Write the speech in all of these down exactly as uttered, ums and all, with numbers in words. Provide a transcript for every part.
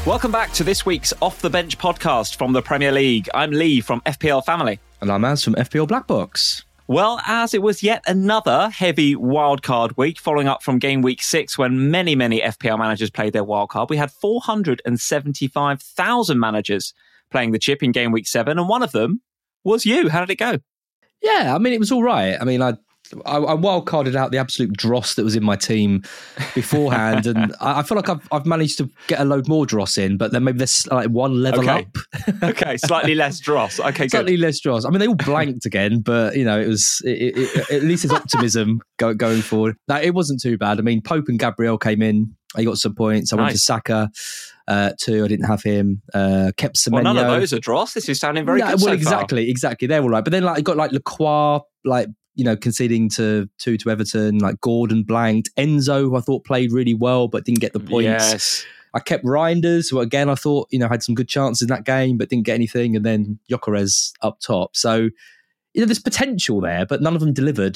Welcome back to this week's Off the Bench podcast from the Premier League. I'm Lee from F P L Family. And I'm Az from F P L Black Box. Well, as it was yet another heavy wildcard week, following up from game week six when many, many F P L managers played their wildcard. We had four hundred seventy-five thousand managers playing the chip in game week seven, and one of them was you. How did it go? Yeah, I mean, it was all right. I mean, I I, I wildcarded out the absolute dross that was in my team beforehand, and I, I feel like I've I've managed to get a load more dross in, but then maybe there's like one level okay. up. Okay, slightly less dross. Okay, slightly good. less dross. I mean, they all blanked again, but you know, it was it, it, at least there's optimism go, going forward. No, it wasn't too bad. I mean, Pope and Gabriel came in. I got some points. I nice. went to Saka uh, too. I didn't have him. Uh, kept Semenyo. Well, none of those are dross. This is sounding very no, good. Well, so exactly, far. exactly. They're all right. But then, like, I got like Lacroix, like. You know, conceding to two to Everton, like Gordon blanked. Enzo, who I thought played really well, but didn't get the points. Yes. I kept Reinders, who again, I thought, you know, had some good chances in that game, but didn't get anything. And then Gyökeres up top. So, you know, there's potential there, but none of them delivered.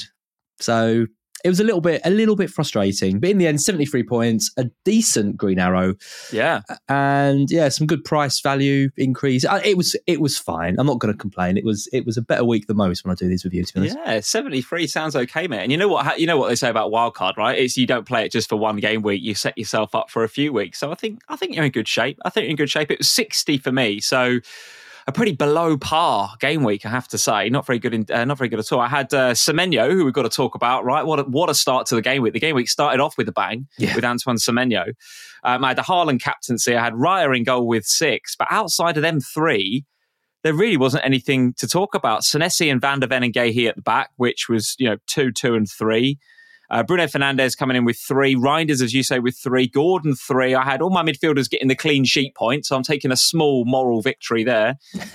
So it was a little bit, a little bit frustrating. But in the end, seventy-three points, a decent green arrow. Yeah. And yeah, some good price value increase. It was, it was fine. I'm not going to complain. It was, it was a better week than most when I do these reviews. To be honest. Yeah, seventy-three sounds okay, mate. And you know what? You know what they say about wildcard, right? It's you don't play it just for one game week. You set yourself up for a few weeks. So I think, I think you're in good shape. I think you're in good shape. It was sixty for me. So a pretty below par game week, I have to say. Not very good, in, uh, not very good at all. I had uh, Semenyo, who we've got to talk about, right? What a, what a start to the game week. The game week started off with a bang yeah. with Antoine Semenyo. Um, I had the Haaland captaincy. I had Raya in goal with six. But outside of them three, there really wasn't anything to talk about. Senesi and Van der Ven and Guéhi at the back, which was, you know, two, two and three. Uh, Bruno Fernandes coming in with three. Reinders, as you say, with three. Gordon, three. I had all my midfielders getting the clean sheet point, so I'm taking a small moral victory there.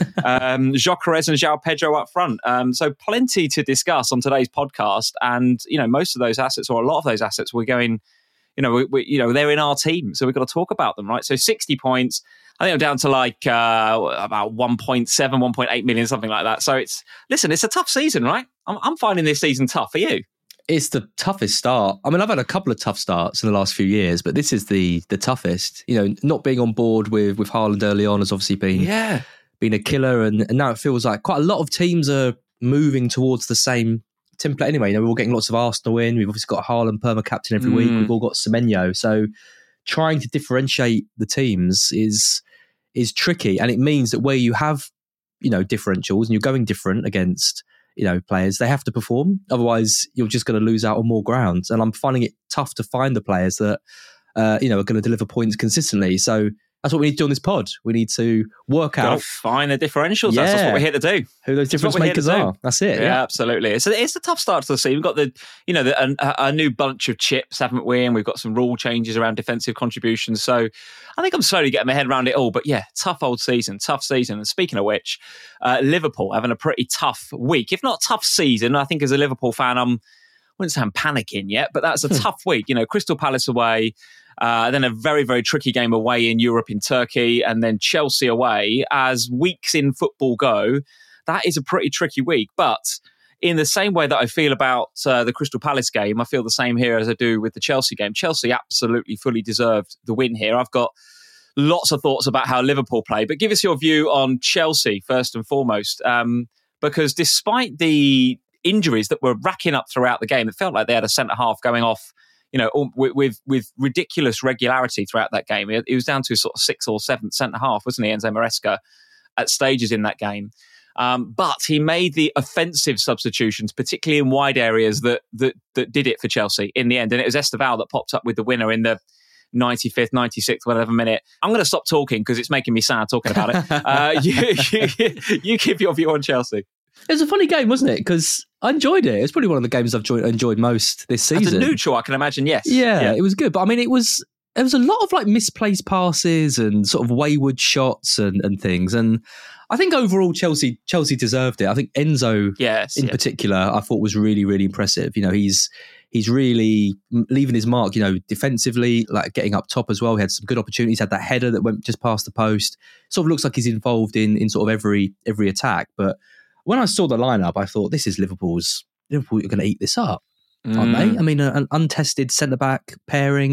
um, Gyökeres and João Pedro up front. Um, so plenty to discuss on today's podcast. And, you know, most of those assets, or a lot of those assets, we're going, you know, we, we, you know, they're in our team, so we've got to talk about them, right? So sixty points. I think I'm down to like uh, about one point seven, one point eight million, something like that. So it's, listen, it's a tough season, right? I'm, I'm finding this season tough. For you? It's the toughest start. I mean, I've had a couple of tough starts in the last few years, but this is the the toughest. You know, not being on board with with Haaland early on has obviously been yeah. been a killer, and, and now it feels like quite a lot of teams are moving towards the same template anyway. You know, we're all getting lots of Arsenal in. We've obviously got Haaland perma captain every mm. week. We've all got Semenyo. So trying to differentiate the teams is is tricky, and it means that where you have, you know, differentials and you're going different against, you know, players, they have to perform. Otherwise, you're just going to lose out on more ground. And I'm finding it tough to find the players that, uh, you know, are going to deliver points consistently. So that's what we need to do on this pod. We need to work Gotta out. Find the differentials. Yeah. That's, that's what we're here to do. Who those difference makers are. That's it. Yeah, yeah. absolutely. It's a, it's a tough start to the season. We've got the, you know, the, a, a new bunch of chips, haven't we? And we've got some rule changes around defensive contributions. So I think I'm slowly getting my head around it all. But yeah, tough old season, tough season. And speaking of which, uh, Liverpool having a pretty tough week, if not tough season. I think as a Liverpool fan, I'm, I wouldn't say I'm panicking yet, but that's a tough week. You know, Crystal Palace away. Uh, then a very, very tricky game away in Europe in Turkey, and then Chelsea away. As weeks in football go, that is a pretty tricky week. But in the same way that I feel about uh, the Crystal Palace game, I feel the same here as I do with the Chelsea game. Chelsea absolutely fully deserved the win here. I've got lots of thoughts about how Liverpool play, but give us your view on Chelsea first and foremost. Um, because despite the injuries that were racking up throughout the game, it felt like they had a centre-half going off, you know, with, with with ridiculous regularity throughout that game. It, it was down to sort of sixth or seventh centre half, wasn't he, Enzo Maresca, at stages in that game. Um, but he made the offensive substitutions, particularly in wide areas, that that that did it for Chelsea in the end. And it was Esteval that popped up with the winner in the ninety-fifth, ninety-sixth, whatever minute. I'm going to stop talking because it's making me sad talking about it. uh, you, you, you give your view on Chelsea. It was a funny game, wasn't it? Because I enjoyed it. It's probably one of the games I've enjoyed, enjoyed most this season. As a neutral, I can imagine, yes. Yeah, yeah, it was good. But I mean, it was there was a lot of like misplaced passes and sort of wayward shots and, and things. And I think overall Chelsea Chelsea deserved it. I think Enzo yes, in yes. particular, I thought was really, really impressive. You know, he's he's really leaving his mark, you know, defensively, like getting up top as well. He had some good opportunities, had that header that went just past the post. Sort of looks like he's involved in in sort of every every attack. But when I saw the lineup, I thought, this is Liverpool's, Liverpool are going to eat this up, mm. aren't they? I mean, a, an untested centre-back pairing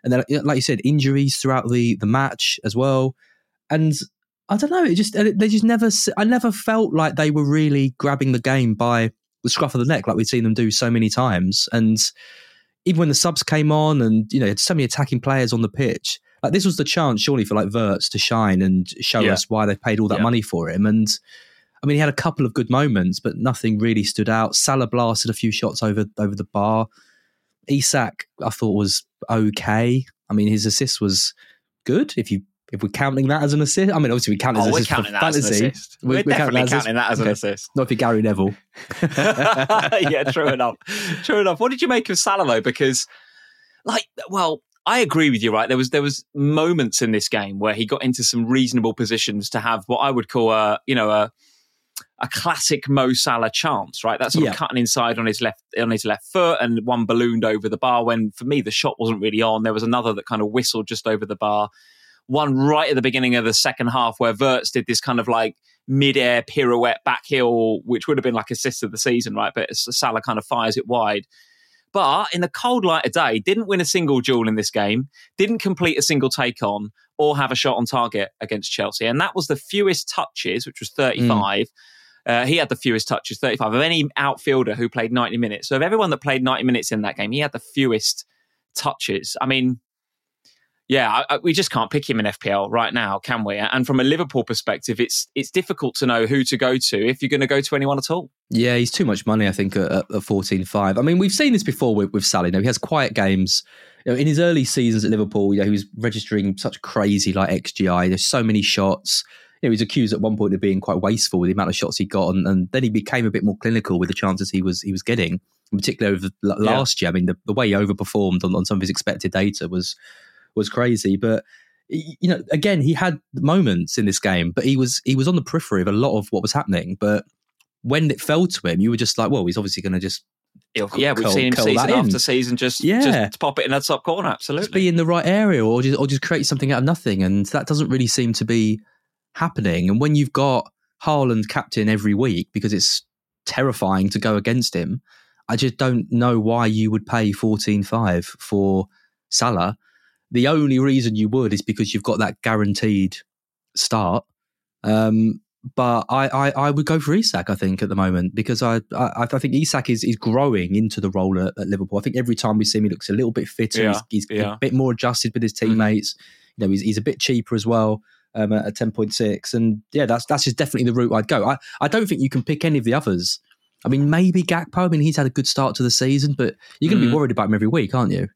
And then, like you said, injuries throughout the the match as well. And I don't know, it just they just never. I never felt like they were really grabbing the game by the scruff of the neck, like we've seen them do so many times. And even when the subs came on, and you know, so many attacking players on the pitch, like this was the chance, surely, for like Wirtz to shine and show yeah. us why they paid all that yeah. money for him. And I mean, he had a couple of good moments, but nothing really stood out. Salah blasted a few shots over over the bar. Isak, I thought, was okay. I mean, his assist was good if you. If we're counting that as an assist, I mean, obviously we count it as oh, an we're assist counting for that fantasy. As an assist. We're, we're definitely counting, counting that as okay. an assist. Not if you're Gary Neville. Yeah, true enough. True enough. What did you make of Salah though? Because, like, well, I agree with you. Right, there was there was moments in this game where he got into some reasonable positions to have what I would call a you know a a classic Mo Salah chance. Right, that sort yeah. of cutting inside on his left on his left foot, and one ballooned over the bar. When for me the shot wasn't really on. There was another that kind of whistled just over the bar. One right at the beginning of the second half where Wirtz did this kind of like mid-air pirouette back heel, which would have been like assist of the season, right? But Salah kind of fires it wide. But in the cold light of day, didn't win a single duel in this game, didn't complete a single take on or have a shot on target against Chelsea. And that was the fewest touches, which was thirty-five. Mm. Uh, he had the fewest touches, thirty-five, of any outfielder who played ninety minutes. So of everyone that played ninety minutes in that game, he had the fewest touches. I mean, yeah, I, I, we just can't pick him in F P L right now, can we? And from a Liverpool perspective, it's it's difficult to know who to go to if you're going to go to anyone at all. Yeah, he's too much money, I think, at, at fourteen five. I mean, we've seen this before with, with Salah. You know, he has quiet games. You know, in his early seasons at Liverpool, you know, he was registering such crazy like X G I. There's so many shots. You know, he was accused at one point of being quite wasteful with the amount of shots he got, and, and then he became a bit more clinical with the chances he was he was getting, in particular over the, last yeah. year. I mean, the, the way he overperformed on, on some of his expected data was was crazy. But you know, again, he had moments in this game, but he was he was on the periphery of a lot of what was happening. But when it fell to him, you were just like, well, he's obviously going to just yeah, we've curl, seen him season after season just yeah. just pop it in that top corner. Absolutely, just be in the right area, or just or just create something out of nothing, and that doesn't really seem to be happening. And when you've got Haaland captain every week, because it's terrifying to go against him, I just don't know why you would pay fourteen five for Salah. The only reason you would is because you've got that guaranteed start. Um, but I, I, I would go for Isak, I think, at the moment, because I I, I think Isak is, is growing into the role at, at Liverpool. I think every time we see him, he looks a little bit fitter. Yeah, he's he's yeah. a bit more adjusted with his teammates. Mm-hmm. You know, he's, he's a bit cheaper as well um, at, at ten point six. And yeah, that's that's just definitely the route I'd go. I, I don't think you can pick any of the others. I mean, maybe Gakpo. I mean, he's had a good start to the season, but you're going to mm. be worried about him every week, aren't you?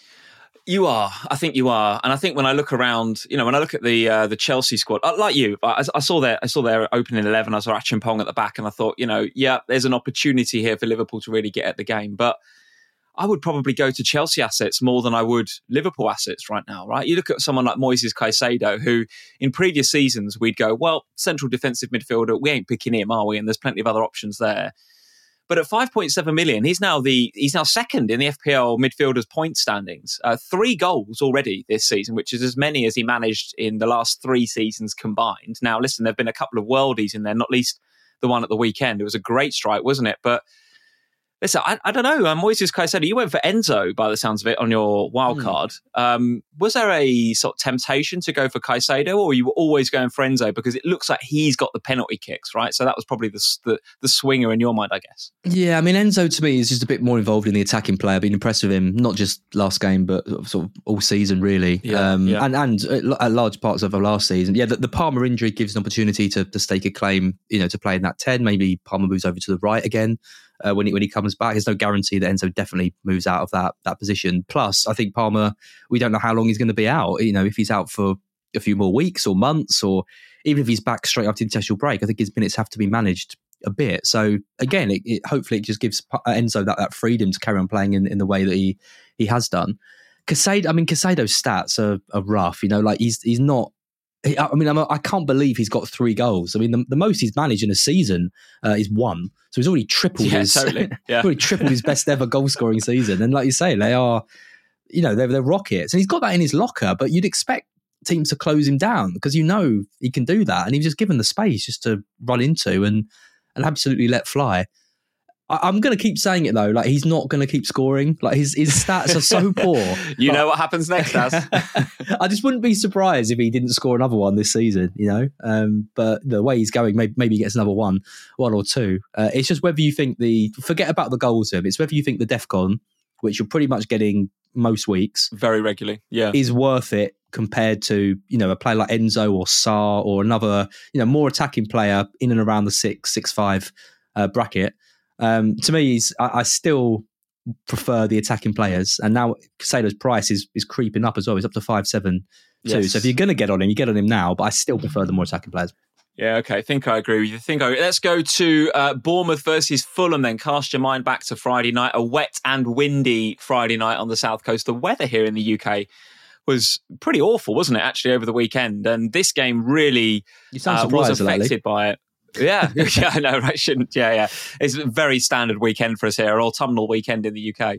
You are. I think you are. And I think when I look around, you know, when I look at the uh, the Chelsea squad, like you, I, I saw their I saw their opening eleven. I saw Achimpong at the back, and I thought, you know, yeah, there's an opportunity here for Liverpool to really get at the game. But I would probably go to Chelsea assets more than I would Liverpool assets right now, right? You look at someone like Moises Caicedo, who in previous seasons we'd go, well, central defensive midfielder, we ain't picking him, are we? And there's plenty of other options there. But at five point seven million, he's now the he's now second in the F P L midfielders' point standings. Uh, three goals already this season, which is as many as he managed in the last three seasons combined. Now, listen, there have been a couple of worldies in there, not least the one at the weekend. It was a great strike, wasn't it? But listen, I, I don't know. Um, Moises Caicedo, you went for Enzo by the sounds of it on your wild card. Mm. Um, was there a sort of temptation to go for Caicedo, or were you always going for Enzo because it looks like he's got the penalty kicks, right? So that was probably the, the the swinger in your mind, I guess. Yeah, I mean, Enzo to me is just a bit more involved in the attacking play. I've been impressed with him, not just last game, but sort of all season, really. Yeah, um, yeah. And, and at large parts of the last season. Yeah, the, the Palmer injury gives an opportunity to, to stake a claim, you know, to play in that ten. Maybe Palmer moves over to the right again. Uh, when he when he comes back, there's no guarantee that Enzo definitely moves out of that that position. Plus, I think Palmer, we don't know how long he's going to be out. You know, if he's out for a few more weeks or months, or even if he's back straight after the international break, I think his minutes have to be managed a bit. So again, it, it, hopefully it just gives Enzo that, that freedom to carry on playing in, in the way that he he has done. Caicedo, I mean, Caicedo's stats are, are rough. You know, like he's he's not. I mean, I'm, I can't believe he's got three goals. I mean, the, the most he's managed in a season uh, is one. So he's already tripled yeah, his, totally. yeah. already tripled his best ever goal scoring season. And like you say, they are, you know, they're, they're rockets. And he's got that in his locker, but you'd expect teams to close him down because you know he can do that. And he was just given the space just to run into and and absolutely let fly. I, I'm going to keep saying it though. Like he's not going to keep scoring. Like his his stats are so poor. You like, know what happens next, Az? I just wouldn't be surprised if he didn't score another one this season. You know, um, but the way he's going, maybe, maybe he gets another one, one or two. Uh, it's just whether you think the forget about the goals. Of it's whether you think the DEFCON, which you're pretty much getting most weeks, very regularly, yeah, is worth it compared to, you know, a player like Enzo or Sarr or another, you know, more attacking player in and around the six, six, five uh, bracket. Um, to me, he's, I, I still prefer the attacking players. And now Casado's price is is creeping up as well. He's up to five, seven, two. Yes. So if you're going to get on him, you get on him now. But I still prefer the more attacking players. Yeah, okay. I think I agree with you. I think I agree. Let's go to uh, Bournemouth versus Fulham then. Cast your mind back to Friday night, a wet and windy Friday night on the South Coast. The weather here in the U K was pretty awful, wasn't it, actually, over the weekend? And this game really you sound uh, was affected lately. by it. Yeah, yeah, I know, right? Shouldn't, yeah, yeah. It's a very standard weekend for us here, an autumnal weekend in the U K.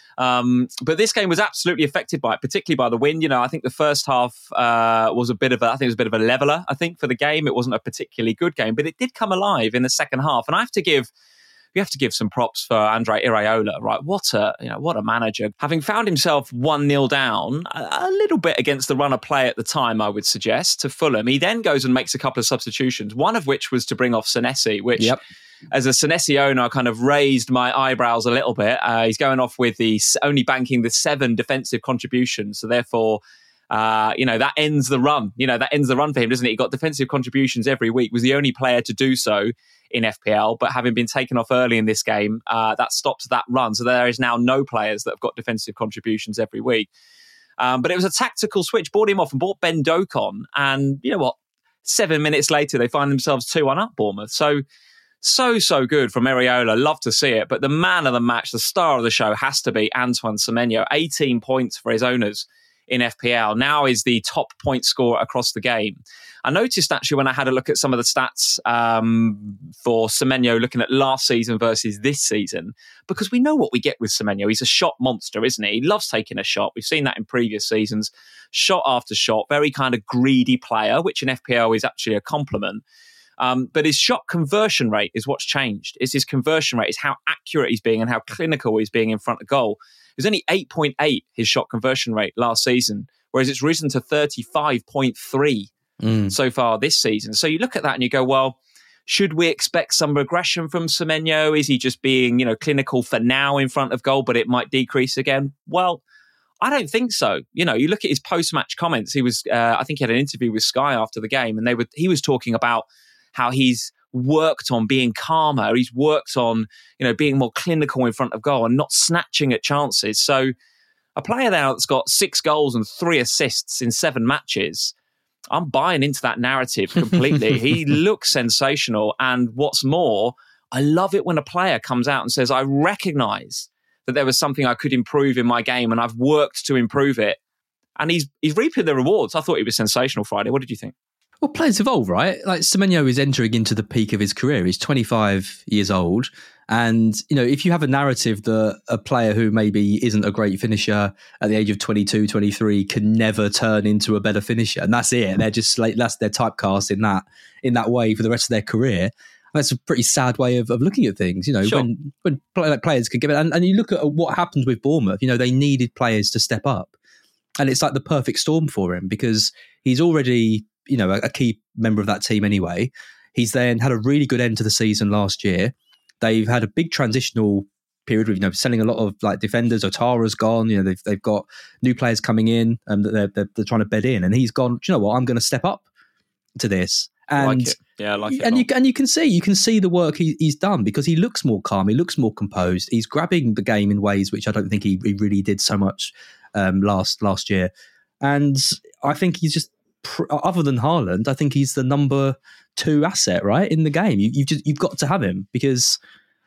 Um, but this game was absolutely affected by it, particularly by the wind. You know, I think the first half uh, was a bit of a, I think it was a bit of a leveler, I think, for the game. It wasn't a particularly good game, but it did come alive in the second half. And I have to give, we have to give some props for Andre Iraola, right? What a, you know, what a manager. Having found himself one nil down, a, a little bit against the run of play at the time, I would suggest, to Fulham. He then goes and makes a couple of substitutions, one of which was to bring off Senesi, which... Yep. As a Senesi owner, I kind of raised my eyebrows a little bit. Uh, he's going off with the only banking the seven defensive contributions. So therefore, uh, you know, that ends the run. You know, that ends the run for him, doesn't it? He got defensive contributions every week, was the only player to do so in F P L. But having been taken off early in this game, uh, that stops that run. So there is now no players that have got defensive contributions every week. Um, but it was a tactical switch, brought him off and brought Ben Doak on. And you know what? Seven minutes later, they find themselves two one up Bournemouth. So, So, so good from Iraola. Love to see it. But the man of the match, the star of the show, has to be Antoine Semenyo. eighteen points for his owners in F P L. Now is the top point scorer across the game. I noticed actually when I had a look at some of the stats um, for Semenyo, looking at last season versus this season, because we know what we get with Semenyo. He's a shot monster, isn't he? He loves taking a shot. We've seen that in previous seasons. Shot after shot, very kind of greedy player, which in F P L is actually a compliment. Um, but his shot conversion rate is what's changed. It's his conversion rate, is how accurate he's being and how clinical he's being in front of goal. It was only eight point eight, his shot conversion rate last season, whereas it's risen to thirty-five point three mm. so far this season. So you look at that and you go, well, should we expect some regression from Semenyo? Is he just being, you know, clinical for now in front of goal, but it might decrease again? Well, I don't think so. You know, you look at his post-match comments. He was, uh, I think he had an interview with Sky after the game, and they were, he was talking about how he's worked on being calmer. He's worked on, you know, being more clinical in front of goal and not snatching at chances. So a player now that's got six goals and three assists in seven matches, I'm buying into that narrative completely. He looks sensational. And what's more, I love it when a player comes out and says, I recognise that there was something I could improve in my game and I've worked to improve it. And he's he's reaping the rewards. I thought he was sensational Friday. What did you think? Well, players evolve, right? Like Semenyo is entering into the peak of his career. He's twenty-five years old. And, you know, if you have a narrative that a player who maybe isn't a great finisher at the age of twenty-two, twenty-three can never turn into a better finisher, and that's it. They're just like, that's their typecast in that, in that way for the rest of their career. That's a pretty sad way of, of looking at things, you know, sure. when, when players can give it. And, and you look at what happened with Bournemouth, you know, they needed players to step up. And it's like the perfect storm for him because he's already, you know, a, a key member of that team anyway. He's then had a really good end to the season last year. They've had a big transitional period with, you know, selling a lot of like defenders. Otara's gone, you know, they've they've got new players coming in and um, they're, they're they're trying to bed in. And he's gone, do you know what, I'm going to step up to this. And I like it. Yeah, I like it. And you and you can see you can see the work he, he's done because he looks more calm, he looks more composed. He's grabbing the game in ways which I don't think he, he really did so much um, last last year. And I think he's just, other than Haaland, I think he's the number two asset, right, in the game. You, you've just you've got to have him because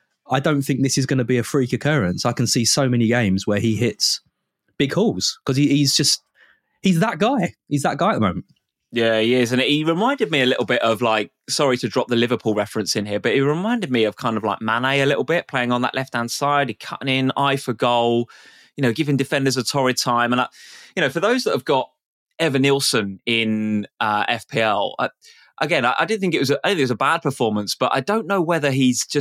I don't think this is going to be a freak occurrence. I can see so many games where he hits big hauls because he, he's just he's that guy. He's that guy at the moment. Yeah, he is. And he reminded me a little bit of like, sorry to drop the Liverpool reference in here, but he reminded me of kind of like Mane a little bit, playing on that left-hand side, he cutting in, eye for goal, you know, giving defenders a torrid time. And, I, you know, for those that have got Evan Nilsson in uh, F P L, I, again, I, I didn't think it was a, I think it was a bad performance, but I don't know whether he's just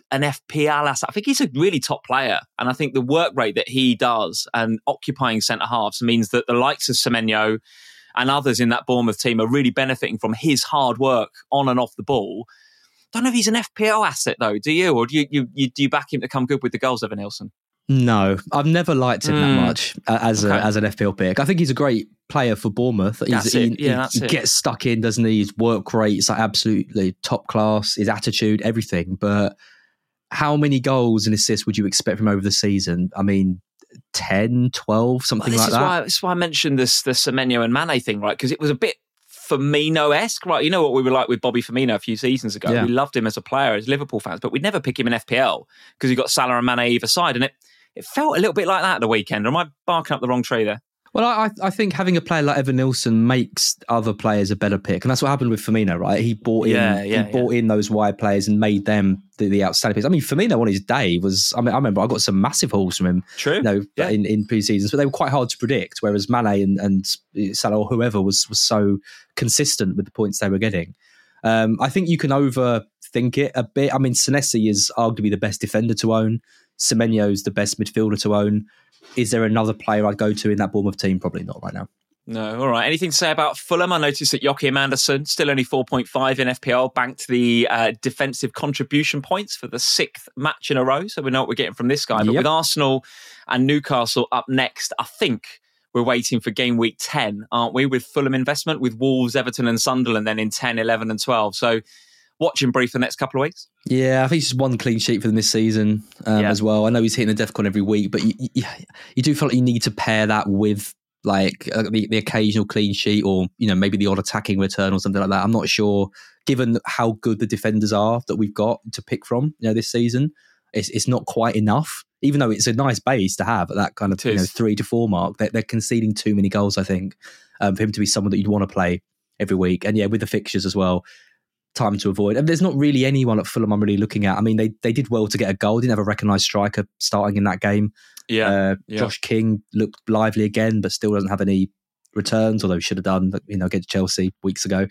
an F P L asset. I think he's a really top player. And I think the work rate that he does and occupying centre halves means that the likes of Semenyo and others in that Bournemouth team are really benefiting from his hard work on and off the ball. Don't know if he's an F P L asset though, do you? Or do you, you, you do you back him to come good with the goals, Evan Nilsson? No, I've never liked him mm. that much uh, as okay. a, as an F P L pick. I think he's a great player for Bournemouth. He's, that's it. He, yeah, he, that's he it. gets stuck in, doesn't he? His work rate is like absolutely top class, his attitude, everything. But how many goals and assists would you expect from over the season? I mean, ten, twelve, something well, like is that. Why, this is why I mentioned this the Semenyo and Mane thing, right? Because it was a bit Firmino-esque, right? You know what we were like with Bobby Firmino a few seasons ago. Yeah. We loved him as a player, as Liverpool fans, but we'd never pick him in F P L because he got Salah and Mane either side. And it, it felt a little bit like that at the weekend. Or am I barking up the wrong tree there? Well, I, I think having a player like Evan Nilsson makes other players a better pick. And that's what happened with Firmino, right? He bought in yeah, yeah, he bought yeah. in those wide players and made them the, the outstanding players. I mean, Firmino on his day was, I mean, I remember I got some massive hauls from him. True. You know, yeah. in, in pre-seasons, but they were quite hard to predict, whereas Mane and, and Salah or whoever was, was so consistent with the points they were getting. Um, I think you can overthink it a bit. I mean, Senesi is arguably the best defender to own. Semenyo's the best midfielder to own. Is there another player I'd go to in that Bournemouth team? Probably not right now. No, all right. Anything to say about Fulham? I noticed that Joachim Anderson, still only four point five in F P L, banked the uh, defensive contribution points for the sixth match in a row. So we know what we're getting from this guy. But yep. with Arsenal and Newcastle up next, I think we're waiting for game week ten, aren't we? With Fulham investment, with Wolves, Everton and Sunderland then in ten, eleven and twelve. So watching brief the next couple of weeks. Yeah, I think it's just one clean sheet for them this season um, yeah. as well. I know he's hitting the DEFCON every week, but you, you, you do feel like you need to pair that with like uh, the, the occasional clean sheet or, you know, maybe the odd attacking return or something like that. I'm not sure, given how good the defenders are that we've got to pick from, you know, this season, it's, it's not quite enough, even though it's a nice base to have at that kind of you know, three to four mark. They're, they're conceding too many goals, I think, um, for him to be someone that you'd want to play every week. And yeah, with the fixtures as well, time to avoid. And there's not really anyone at Fulham I'm really looking at. I mean, they they did well to get a goal. Didn't have a recognised striker starting in that game. Yeah, uh, yeah. Josh King looked lively again, but still doesn't have any returns, although he should have done, you know, against Chelsea weeks ago.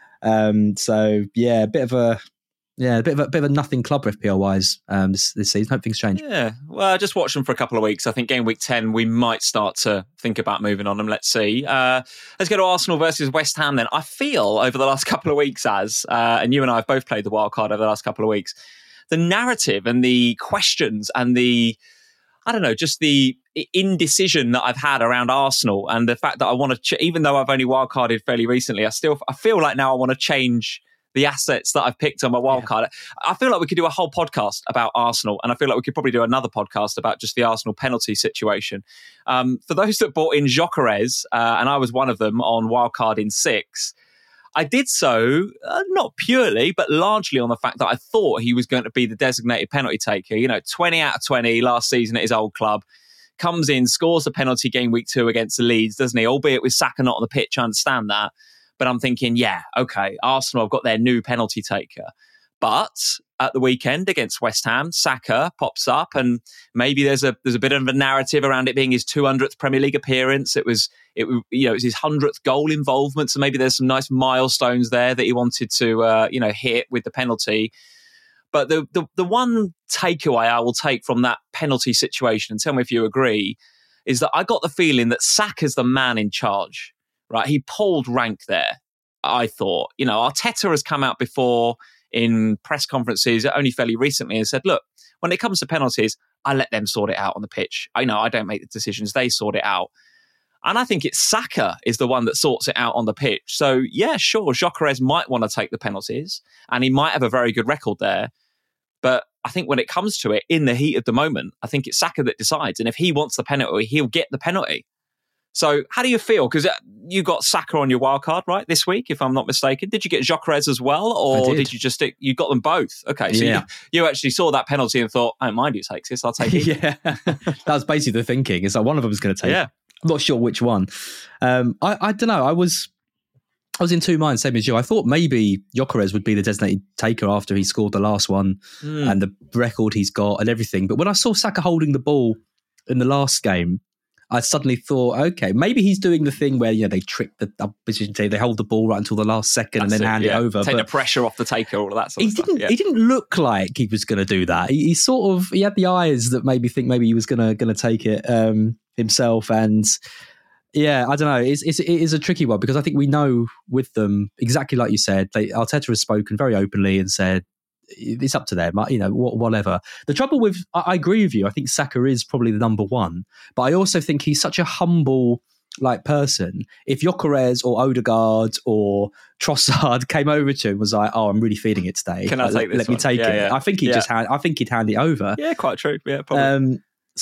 Um, so yeah, a bit of a yeah, a bit of a bit of a nothing club F P L wise um, this, this season. Hope things change. Yeah, well, I just watched them for a couple of weeks. I think game week ten, we might start to think about moving on them. Let's see. Uh, let's go to Arsenal versus West Ham then. I feel over the last couple of weeks, as uh, and you and I have both played the wild card over the last couple of weeks, the narrative and the questions and the I don't know, just the indecision that I've had around Arsenal and the fact that I want to, ch- even though I've only wildcarded fairly recently, I still I feel like now I want to change the assets that I've picked on my wildcard. Yeah. I feel like we could do a whole podcast about Arsenal, and I feel like we could probably do another podcast about just the Arsenal penalty situation. Um, for those that bought in Gyökeres, uh, and I was one of them on wildcard in six, I did so, uh, not purely, but largely on the fact that I thought he was going to be the designated penalty taker. You know, twenty out of twenty last season at his old club. Comes in, scores the penalty game week two against the Leeds, doesn't he? Albeit with Saka not on the pitch, I understand that. But I'm thinking, yeah, okay, Arsenal have got their new penalty taker. But at the weekend against West Ham, Saka pops up, and maybe there's a there's a bit of a narrative around it being his two hundredth Premier League appearance. It was it you know it was his one hundredth goal involvement, so maybe there's some nice milestones there that he wanted to uh, you know hit with the penalty. But the, the the one takeaway I will take from that penalty situation, and tell me if you agree, is that I got the feeling that Saka's the man in charge. Right, he pulled rank there, I thought. You know, Arteta has come out before in press conferences only fairly recently and said, look, when it comes to penalties, I let them sort it out on the pitch. I know I don't make the decisions, they sort it out. And I think it's Saka is the one that sorts it out on the pitch. So, yeah, sure, Gyökeres might want to take the penalties and he might have a very good record there. But I think when it comes to it, in the heat of the moment, I think it's Saka that decides. And if he wants the penalty, he'll get the penalty. So how do you feel? Because you got Saka on your wild card, right, this week, if I'm not mistaken. Did you get Gyökeres as well? Or did. did you just stick, you got them both? Okay, so yeah. you, you actually saw that penalty and thought, I don't mind who takes this, I'll take it. Yeah, that was basically the thinking. It's like one of them is going to take yeah. it. I'm not sure which one. Um, I, I don't know. I was I was in two minds, same as you. I thought maybe Gyökeres would be the designated taker after he scored the last one mm. and the record he's got and everything. But when I saw Saka holding the ball in the last game, I suddenly thought, okay, maybe he's doing the thing where, you know, they trick the opposition team, they hold the ball right until the last second That's and then it, hand yeah. it over. Take but the pressure off the taker, all of that sort he of stuff. Didn't, yeah. He didn't look like he was going to do that. He, he sort of, he had the eyes that made me think maybe he was going to going to take it um, himself. And yeah, I don't know. It's, it's, it is a tricky one because I think we know with them, exactly like you said, they, Arteta has spoken very openly and said, it's up to them, you know, whatever. The trouble with, I agree with you. I think Saka is probably the number one, but I also think he's such a humble like person. If Gyökeres or Odegaard or Trossard came over to him and was like, "Oh, I'm really feeling it today. Can I like, take this? Let one? me take yeah, it." Yeah. I think he yeah. just hand, I think he'd hand it over. Yeah, quite true. Yeah, probably. Um,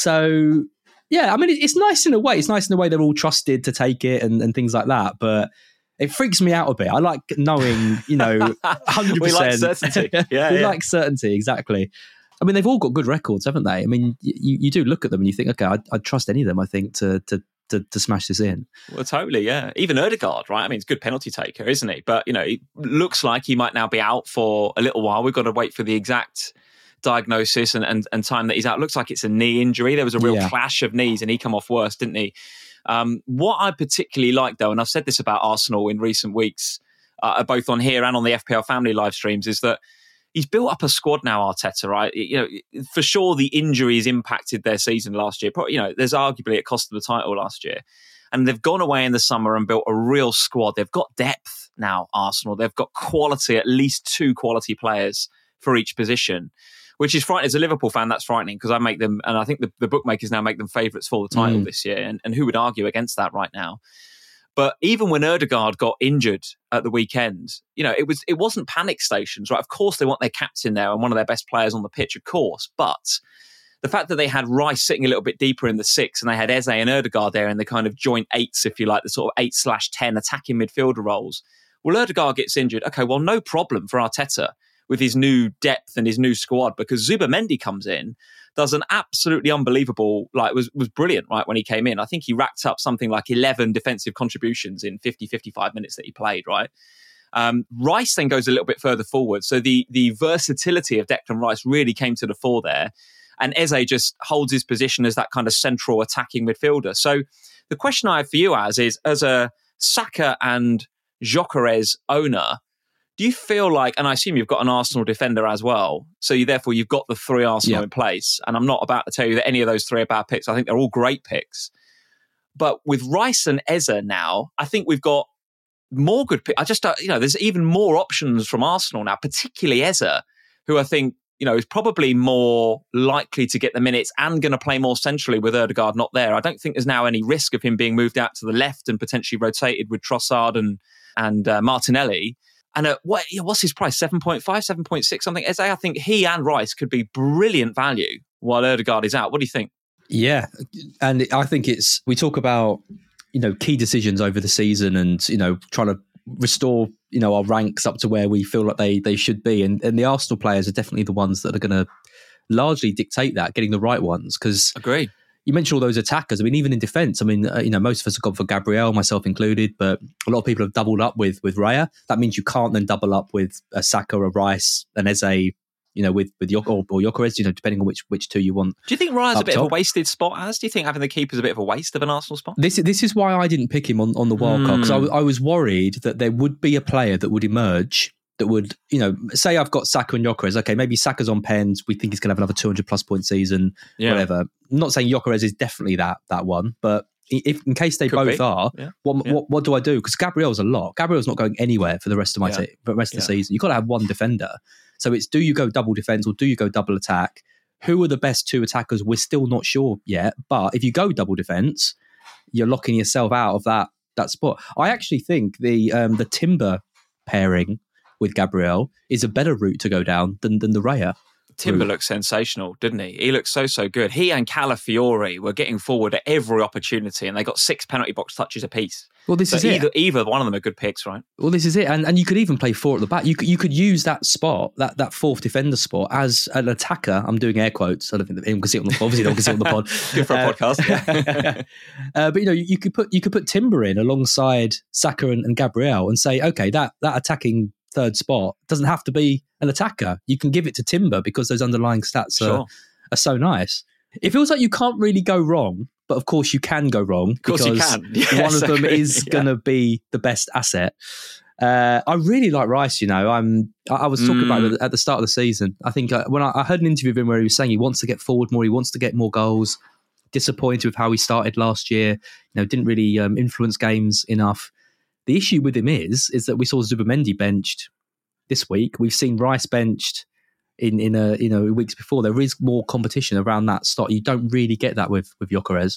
so yeah, I mean, it's nice in a way. It's nice in a way they're all trusted to take it and, and things like that, but. It freaks me out a bit. I like knowing, you know, one hundred percent. We like certainty. Yeah, we yeah. like certainty, exactly. I mean, they've all got good records, haven't they? I mean, you, you do look at them and you think, okay, I'd, I'd trust any of them, I think, to, to to to smash this in. Well, totally, yeah. Even Odegaard, right? I mean, he's a good penalty taker, isn't he? But, you know, it looks like he might now be out for a little while. We've got to wait for the exact diagnosis and, and, and time that he's out. Looks like it's a knee injury. There was a real yeah. clash of knees and he come off worse, didn't he? Um, what I particularly like, though, and I've said this about Arsenal in recent weeks, uh, both on here and on the F P L family live streams, is that he's built up a squad now, Arteta, right? You know, for sure the injuries impacted their season last year. Probably, you know, there's arguably it cost them the title last year. And they've gone away in the summer and built a real squad. They've got depth now, Arsenal. They've got quality, at least two quality players for each position. Which is frightening. As a Liverpool fan, that's frightening because I make them, and I think the, the bookmakers now make them favourites for the title mm. this year. And, and who would argue against that right now? But even when Odegaard got injured at the weekend, you know, it was it wasn't panic stations, right? Of course, they want their captain there and one of their best players on the pitch, of course. But the fact that they had Rice sitting a little bit deeper in the six and they had Eze and Odegaard there in the kind of joint eights, if you like, the sort of eight slash ten attacking midfielder roles. Well, Odegaard gets injured. Okay, well, no problem for Arteta with his new depth and his new squad because Zubimendi comes in, does an absolutely unbelievable, like was was brilliant, right, when he came in. I think he racked up something like eleven defensive contributions in fifty, fifty-five minutes that he played, right? Um, Rice then goes a little bit further forward. So the the versatility of Declan Rice really came to the fore there. And Eze just holds his position as that kind of central attacking midfielder. So the question I have for you, Az, is as a Saka and Gyökeres owner, do you feel like, and I assume you've got an Arsenal defender as well, so you therefore you've got the three Arsenal yeah. in place, and I'm not about to tell you that any of those three are bad picks. I think they're all great picks. But with Rice and Eze now, I think we've got more good picks. I just, you know, there's even more options from Arsenal now, particularly Eze, who I think, you know, is probably more likely to get the minutes and going to play more centrally with Odegaard not there. I don't think there's now any risk of him being moved out to the left and potentially rotated with Trossard and, and uh, Martinelli. And uh, what, what's his price? seven point five, seven point six, something? Eze, I think he and Rice could be brilliant value while Odegaard is out. What do you think? Yeah. And I think it's, we talk about, you know, key decisions over the season and, you know, trying to restore, you know, our ranks up to where we feel like they they should be. And, and the Arsenal players are definitely the ones that are going to largely dictate that, getting the right ones. Because Agree. You mentioned all those attackers. I mean, even in defence, I mean, uh, you know, most of us have gone for Gabriel, myself included, but a lot of people have doubled up with with Raya. That means you can't then double up with a Saka, a Rice, an Eze, you know, with with Gyökeres or, or Gyökeres, you know, depending on which which two you want. Do you think Raya's a bit top. of a wasted spot, Az? Do you think having the keeper is a bit of a waste of an Arsenal spot? This this is why I didn't pick him on, on the wild card, because mm. I, I was worried that there would be a player that would emerge that would, you know, say I've got Saka and Gyökeres. Okay, maybe Saka's on pens. We think he's going to have another two hundred plus point season, yeah. whatever. I'm not saying Gyökeres is definitely that that one, but if in case they Could both be. are, yeah. What, yeah. what what do I do? Because Gabriel's a lot. Gabriel's not going anywhere for the rest of my yeah. team, for the rest of the yeah. season. You've got to have one defender. So it's, do you go double defence or do you go double attack? Who are the best two attackers? We're still not sure yet. But if you go double defence, you're locking yourself out of that that spot. I actually think the um, the Timber pairing with Gabriel is a better route to go down than than the Raya. Timber looked sensational, didn't he? He looked so, so good. He and Calafiori were getting forward at every opportunity and they got six penalty box touches apiece. Well, this so is either, it. Either one of them are good picks, right? Well, this is it. And and you could even play four at the back. You could, you could use that spot, that that fourth defender spot, as an attacker. I'm doing air quotes. I don't think that anyone can see it on the pod. Obviously, no one can see it on the pod. Good for a uh, podcast. uh, but, you know, you could put you could put Timber in alongside Saka and, and Gabriel and say, okay, that that attacking third spot doesn't have to be an attacker. You can give it to Timber because those underlying stats sure. are, are so nice. It feels like you can't really go wrong, but but of course you can go wrong of course because you can. Yes, one of them agree. is yeah. going to be the best asset. Uh, I really like Rice. You know, I'm. I, I was talking Mm. about it at the start of the season. I think uh, when I, I heard an interview of him where he was saying he wants to get forward more, he wants to get more goals. Disappointed with how he started last year. You know, didn't really um, influence games enough. The issue with him is, is that we saw Zubimendi benched this week. We've seen Rice benched in in a you know weeks before. There is more competition around that slot. You don't really get that with with Gyökeres.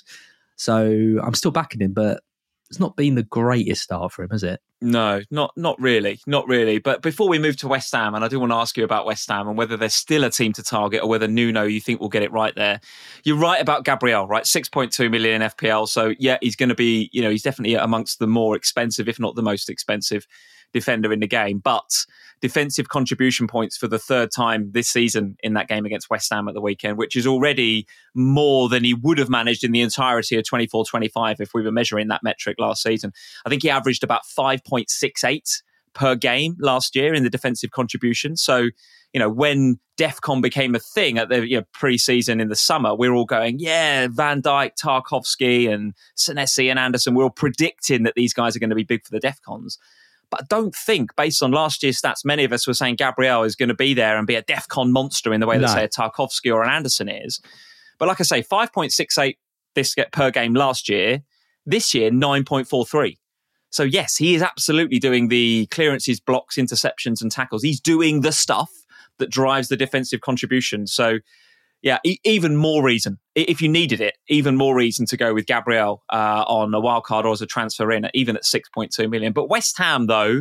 So I'm still backing him, but it's not been the greatest start for him, has it? No, not not really, not really. But before we move to West Ham, and I do want to ask you about West Ham and whether there's still a team to target or whether Nuno you think will get it right there. You're right about Gabriel, right? six point two million in F P L. So yeah, he's going to be, you know, he's definitely amongst the more expensive, if not the most expensive defender in the game. But defensive contribution points for the third time this season in that game against West Ham at the weekend, which is already more than he would have managed in the entirety of twenty-four twenty-five if we were measuring that metric last season. I think he averaged about five point six eight per game last year in the defensive contribution. So, you know, when DEFCON became a thing at the you know, pre-season in the summer, we were all going, yeah, Van Dijk, Tarkowski and Senesi and Anderson, we're all predicting that these guys are going to be big for the DEFCONs. But I don't think, based on last year's stats, many of us were saying Gabriel is going to be there and be a DEFCON monster in the way that, no. say, a Tarkowski or an Anderson is. But like I say, five point six eight this per game last year. This year, nine point four three. So yes, he is absolutely doing the clearances, blocks, interceptions and tackles. He's doing the stuff that drives the defensive contribution. So yeah, e- even more reason, if you needed it, even more reason to go with Gabriel uh, on a wild card or as a transfer in, even at six point two million. But West Ham, though,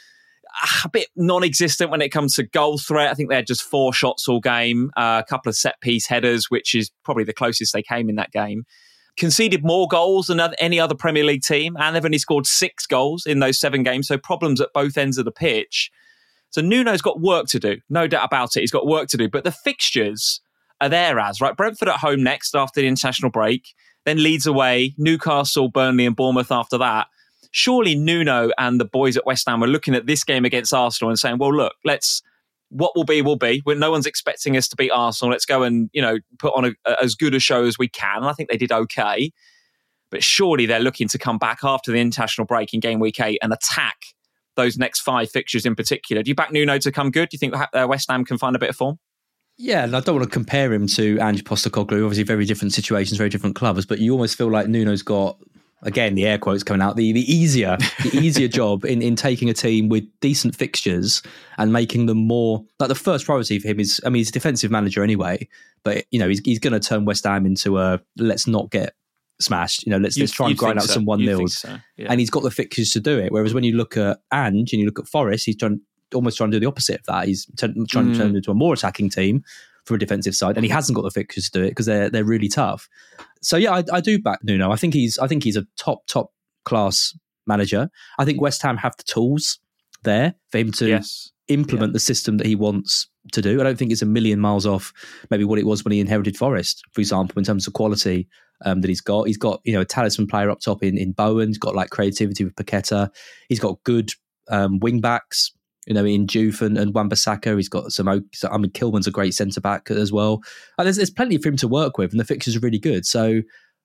a bit non-existent when it comes to goal threat. I think they had just four shots all game, uh, a couple of set-piece headers, which is probably the closest they came in that game. Conceded more goals than any other Premier League team, and they've only scored six goals in those seven games, so problems at both ends of the pitch. So Nuno's got work to do, no doubt about it. He's got work to do, but the fixtures are there as, right? Brentford at home next after the international break, then Leeds away, Newcastle, Burnley and Bournemouth after that. Surely Nuno and the boys at West Ham were looking at this game against Arsenal and saying, well, look, let's, what will be, will be. When no one's expecting us to beat Arsenal, let's go and, you know, put on a, a, as good a show as we can. And I think they did okay. But surely they're looking to come back after the international break in game week eight and attack those next five fixtures in particular. Do you back Nuno to come good? Do you think uh, West Ham can find a bit of form? Yeah, and I don't want to compare him to Ange Postecoglou. Obviously, very different situations, very different clubs. But you almost feel like Nuno's got, again, the air quotes coming out, the, the easier the easier job in, in taking a team with decent fixtures and making them more... Like the first priority for him is, I mean, he's a defensive manager anyway, but, you know, he's, he's going to turn West Ham into a let's not get smashed. You know, let's, you, let's try and grind out so. some one-nils. So. Yeah. And he's got the fixtures to do it. Whereas when you look at Ange and you look at Forest, he's trying, almost trying to do the opposite of that. He's t- trying mm. to turn it into a more attacking team for a defensive side, and he hasn't got the fixtures to do it because they're they're really tough. So yeah, I, I do back Nuno. I think he's I think he's a top top class manager. I think West Ham have the tools there for him to yes. implement yeah. the system that he wants to do. I don't think it's a million miles off maybe what it was when he inherited Forest, for example, in terms of quality um, that he's got. He's got, you know, a talisman player up top in in Bowen. He's got like creativity with Paqueta. He's got good um, wing backs. You know, in Juve and, and Wan-Bissaka, he's got some. I mean, Kilman's a great centre back as well. And there's, there's plenty for him to work with, and the fixtures are really good. So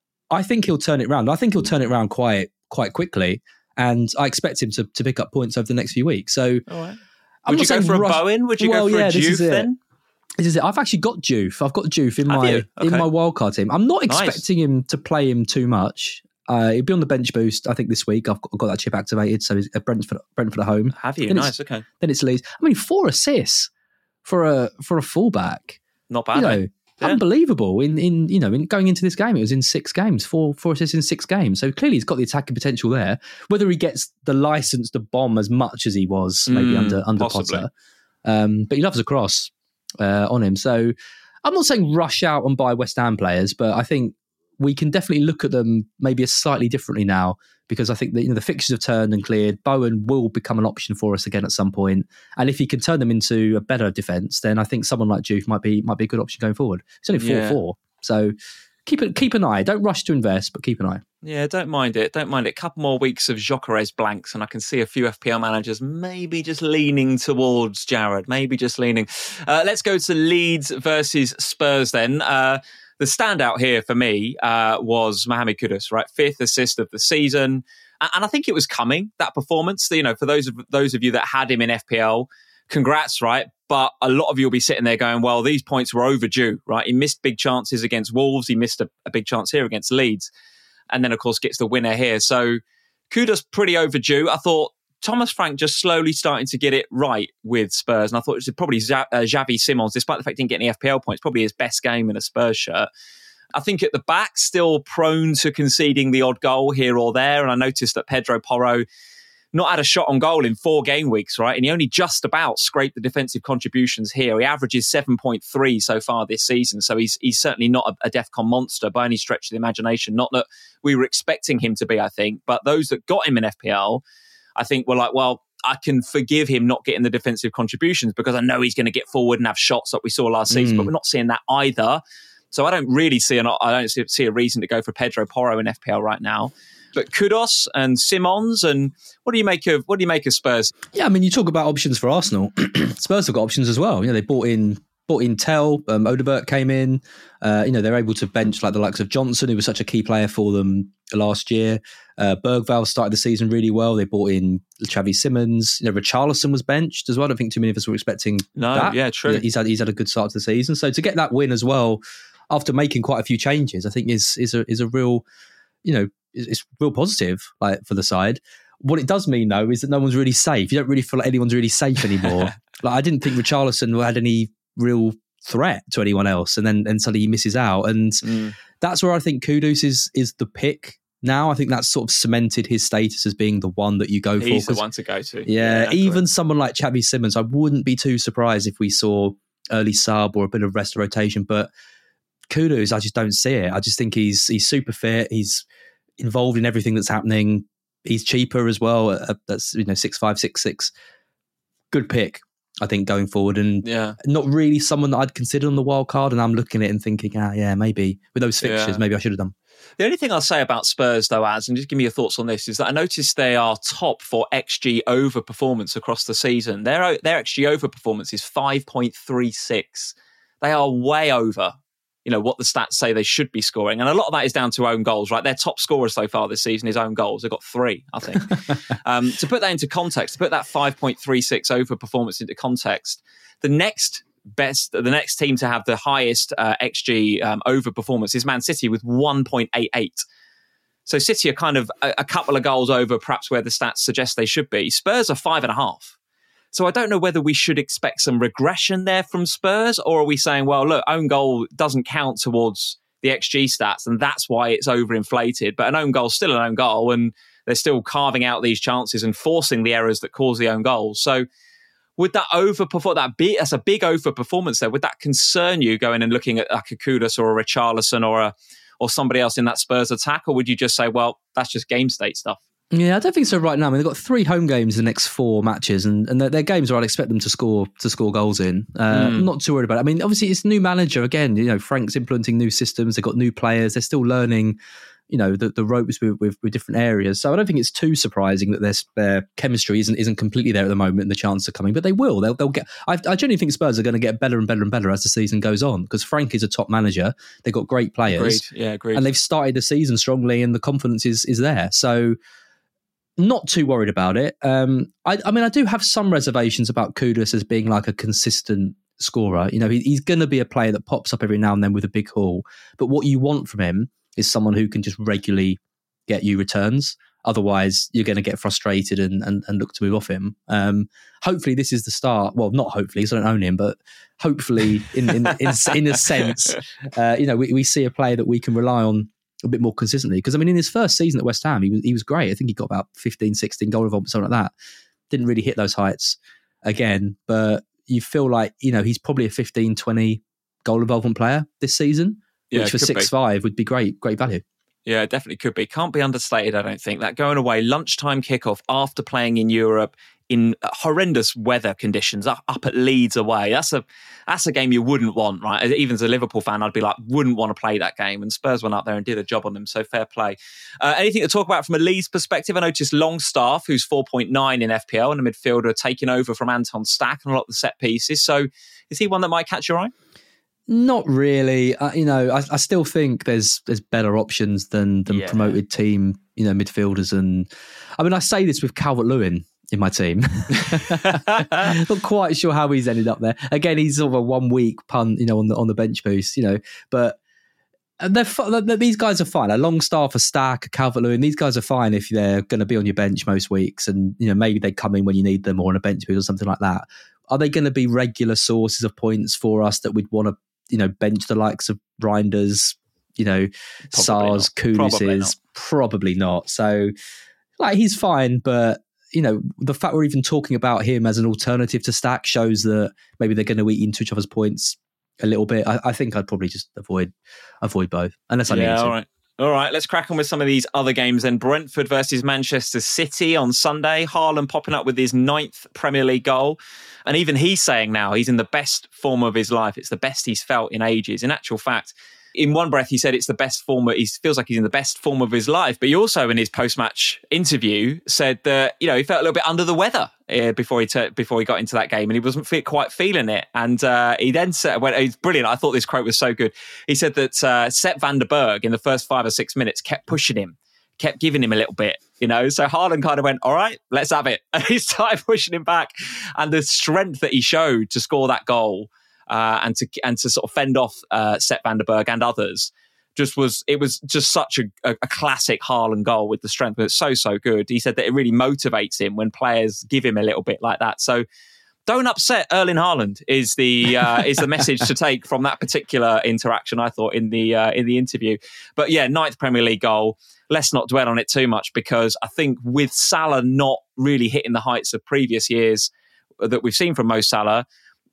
I think he'll turn it around. I think he'll turn it around quite quite quickly, and I expect him to, to pick up points over the next few weeks. So, all right. I'm Would not you go for rush- a Bowen? Would you well, go for yeah, a Juve then? This is it. I've actually got Juve. I've got Juve in Have my you? Okay. in my wildcard team. I'm not Nice. expecting him to play him too much. Uh, he'll be on the bench boost, I think, this week. I've got, got that chip activated, so he's at Brentford, Brentford at home. Have you? Then Nice, it's, okay. Then it's Leeds. I mean, four assists for a for a fullback. Not bad, You know, mate. Yeah. unbelievable. In in you know, in going into this game, it was in six games, four four assists in six games. So clearly, he's got the attacking potential there. Whether he gets the license to bomb as much as he was maybe Mm, under under possibly. Potter, um, but he loves a cross uh, on him. So I'm not saying rush out and buy West Ham players, but I think we can definitely look at them maybe slightly differently now, because I think that, you know, the fixtures have turned and cleared. Bowen will become an option for us again at some point, and if he can turn them into a better defence, then I think someone like Juve might be might be a good option going forward. It's only four four, Yeah. so keep it keep an eye. Don't rush to invest, but keep an eye. Yeah, don't mind it. Don't mind it. Couple more weeks of Gyökeres blanks, and I can see a few F P L managers maybe just leaning towards Jared. Maybe just leaning. Uh, let's go to Leeds versus Spurs then. Uh, the standout here for me uh, was Mohamed Kudus, right? Fifth assist of the season. And I think it was coming, that performance. You know, for those of those of you that had him in F P L, congrats, right? But a lot of you will be sitting there going, well, these points were overdue, right? He missed big chances against Wolves. He missed a, a big chance here against Leeds. And then, of course, gets the winner here. So Kudus pretty overdue. I thought Thomas Frank just slowly starting to get it right with Spurs. And I thought it was probably Z- uh, Xavi Simons, despite the fact he didn't get any F P L points, probably his best game in a Spurs shirt. I think at the back, still prone to conceding the odd goal here or there. And I noticed that Pedro Porro not had a shot on goal in four game weeks, right? And he only just about scraped the defensive contributions here. He averages seven point three so far this season. So he's he's certainly not a, a DEFCON monster by any stretch of the imagination. Not that we were expecting him to be, I think. But those that got him in F P L, I think were like, well, I can forgive him not getting the defensive contributions because I know he's going to get forward and have shots like we saw last season. Mm. But we're not seeing that either. So I don't really see an, I don't see a reason to go for Pedro Porro in F P L right now. But Kudus and Simons, and what do you make of what do you make of Spurs? Yeah, I mean, you talk about options for Arsenal. Spurs have got options as well. You know, they bought in bought in Tell, um, Odebert came in. Uh, you know, they're able to bench like the likes of Johnson, who was such a key player for them last year. Uh, Bergvall started the season really well. They bought in Xavi Simons. You know, Richarlison was benched as well. I don't think too many of us were expecting no, that. Yeah, true. He's had he's had a good start to the season. So to get that win as well, after making quite a few changes, I think is is a is a real, you know, is, is real positive like for the side. What it does mean though is that no one's really safe. You don't really feel like anyone's really safe anymore. Like I didn't think Richarlison had any real threat to anyone else, and then and suddenly he misses out, and mm. that's where I think Kudus is is the pick now. I think that's sort of cemented his status as being the one that you go He's for. He's the one to go to. Yeah, yeah even correct. someone like Xavi Simons, I wouldn't be too surprised if we saw early sub or a bit of rest rotation, but Kudus, I just don't see it. I just think he's he's super fit. He's involved in everything that's happening. He's cheaper as well. Uh, that's you know six five six six. Good pick, I think, going forward, and yeah. not really someone that I'd consider on the wild card. And I'm looking at it and thinking, ah, yeah, maybe with those fixtures, yeah. maybe I should have done. The only thing I'll say about Spurs, though, Az, and just give me your thoughts on this, is that I noticed they are top for X G over performance across the season. Their their X G over performance is five point three six. They are way over, you know, what the stats say they should be scoring. And a lot of that is down to own goals, right? Their top scorer so far this season is own goals. They've got three, I think. um, to put that into context, to put that five point three six over performance into context, the next best, the next team to have the highest uh, X G um, over performance is Man City with one point eight eight. So City are kind of a, a couple of goals over perhaps where the stats suggest they should be. Spurs are five and a half. So I don't know whether we should expect some regression there from Spurs, or are we saying, well, look, own goal doesn't count towards the X G stats, and that's why it's overinflated. But an own goal is still an own goal, and they're still carving out these chances and forcing the errors that cause the own goals. So would that overperform, that be, that's a big overperformance there, would that concern you going and looking at like a Kudus or a Richarlison or a or somebody else in that Spurs attack? Or would you just say, well, that's just game state stuff? Yeah, I don't think so right now. I mean, they've got three home games in the next four matches, and, and they're, they're games where I'd expect them to score to score goals in. Uh, mm. I'm not too worried about it. I mean, obviously, it's a new manager. Again, you know, Frank's implementing new systems. They've got new players. They're still learning, you know, the, the ropes with, with, with different areas. So I don't think it's too surprising that their, their chemistry isn't isn't completely there at the moment and the chances are coming. But they will. They'll, they'll get. I, I genuinely think Spurs are going to get better and better and better as the season goes on, because Frank is a top manager. They've got great players. Agreed. Yeah, agreed. And they've started the season strongly, and the confidence is is there. So not too worried about it. Um, I, I mean, I do have some reservations about Kudus as being like a consistent scorer. You know, he, he's going to be a player that pops up every now and then with a big haul. But what you want from him is someone who can just regularly get you returns. Otherwise, you're going to get frustrated and, and, and look to move off him. Um, hopefully, this is the start. Well, not hopefully, because I don't own him, but hopefully, in in, in, in a sense, uh, you know, we, we see a player that we can rely on a bit more consistently. Because I mean, in his first season at West Ham, he was he was great. I think he got about fifteen, sixteen goal involvement, something like that. Didn't really hit those heights again, but you feel like, you know, he's probably a fifteen, twenty goal involvement player this season, yeah, which for six five would be great, great value. Yeah, it definitely could be. Can't be understated, I don't think. That going away, lunchtime kickoff after playing in Europe in horrendous weather conditions, up, up at Leeds away. That's a that's a game you wouldn't want, right? Even as a Liverpool fan, I'd be like, wouldn't want to play that game. And Spurs went up there and did a job on them, so fair play. Uh, anything to talk about from a Leeds perspective? I noticed Longstaff, who's four point nine in F P L and a midfielder, taking over from Anton Stack and a lot of the set pieces. So is he one that might catch your eye? Not really. Uh, you know, I, I still think there's there's better options than than Yeah. promoted team, you know, midfielders. And I mean, I say this with Calvert-Lewin in my team. Not quite sure how he's ended up there. Again, he's sort of a one week punt, you know, on the on the bench boost, you know. But they're, they're these guys are fine. A Longstaff, a Stack, a Calvert-Lewin. These guys are fine if they're going to be on your bench most weeks, and you know maybe they come in when you need them or on a bench boost or something like that. Are they going to be regular sources of points for us that we'd want to, you know, bench the likes of Reinders, you know, Sars, Kunis's? Probably not. So, like, he's fine, but, you know, the fact we're even talking about him as an alternative to Stack shows that maybe they're going to eat into each other's points a little bit. I, I think I'd probably just avoid avoid both, unless I yeah, need to. All right. All right, let's crack on with some of these other games then. Brentford versus Manchester City on Sunday. Haaland popping up with his ninth Premier League goal. And even he's saying now he's in the best form of his life. It's the best he's felt in ages. In actual fact, in one breath, he said it's the best form. He feels like he's in the best form of his life. But he also, in his post-match interview, said that, you know, he felt a little bit under the weather uh, before he t- before he got into that game, and he wasn't fe- quite feeling it. And uh, he then said, well, it's brilliant. I thought this quote was so good. He said that uh, Sepp van der Berg in the first five or six minutes kept pushing him, kept giving him a little bit, you know. So Haaland kind of went, all right, let's have it. And he started pushing him back. And the strength that he showed to score that goal, Uh, and to and to sort of fend off uh, Sepp van der Berg and others, just was it was just such a, a, a classic Haaland goal with the strength. It's so so good. He said that it really motivates him when players give him a little bit like that. So don't upset Erling Haaland is the uh, is the message to take from that particular interaction. I thought in the uh, in the interview, but yeah, ninth Premier League goal. Let's not dwell on it too much, because I think with Salah not really hitting the heights of previous years that we've seen from Mo Salah,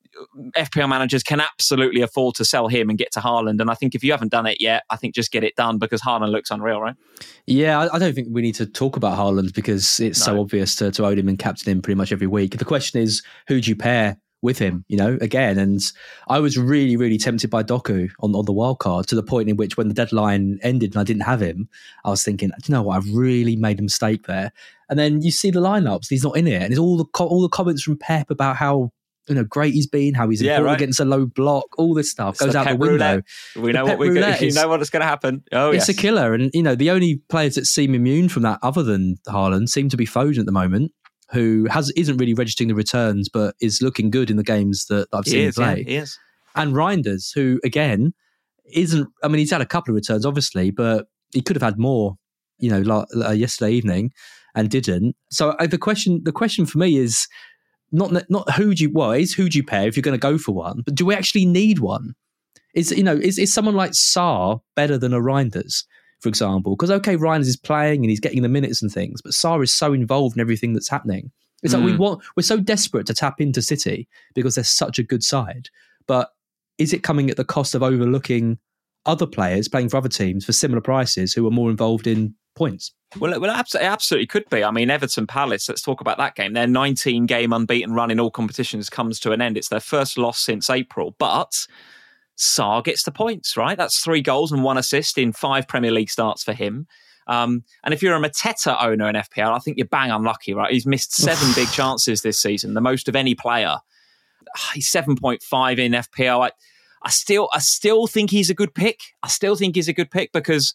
F P L managers can absolutely afford to sell him and get to Haaland. And I think if you haven't done it yet, I think just get it done, because Haaland looks unreal, right? Yeah, I, I don't think we need to talk about Haaland, because it's no. so obvious to, to own him and captain him pretty much every week. The question is, who do you pair with him, you know, again? And I was really, really tempted by Doku on, on the wild card, to the point in which when the deadline ended and I didn't have him, I was thinking, do you know what, I've really made a mistake there. And then you see the lineups, he's not in it. And it's all the all the comments from Pep about how, you know, great he's been, how he's important yeah, right. against a low block, all this stuff it's goes the out the window. Roulette. We know what we're going. You know what's going to happen. Oh, it's yes. a killer. And you know, the only players that seem immune from that, other than Haaland, seem to be Foden at the moment, who has isn't really registering the returns, but is looking good in the games that, that I've he seen is, him play. Yeah, he is. And Reinders, who again isn't. I mean, he's had a couple of returns, obviously, but he could have had more. You know, like, uh, yesterday evening, and didn't. So uh, the question, the question for me is. Not not who do you well is who do you pair if you're going to go for one, but do we actually need one? Is you know is is someone like Sarr better than a Reinders, for example? Because okay, Reinders is playing and he's getting the minutes and things, but Sarr is so involved in everything that's happening. It's mm. like we want we're so desperate to tap into City because they're such a good side, but is it coming at the cost of overlooking other players playing for other teams for similar prices who are more involved in points? Well, well, it absolutely could be. I mean, Everton Palace, let's talk about that game. Their nineteen-game unbeaten run in all competitions comes to an end. It's their first loss since April. But Sarr gets the points, right? That's three goals and one assist in five Premier League starts for him. Um, and if you're a Mateta owner in F P L, I think you're bang unlucky, right? He's missed seven big chances this season, the most of any player. He's seven point five in F P L. I, I still, I still think he's a good pick. I still think he's a good pick because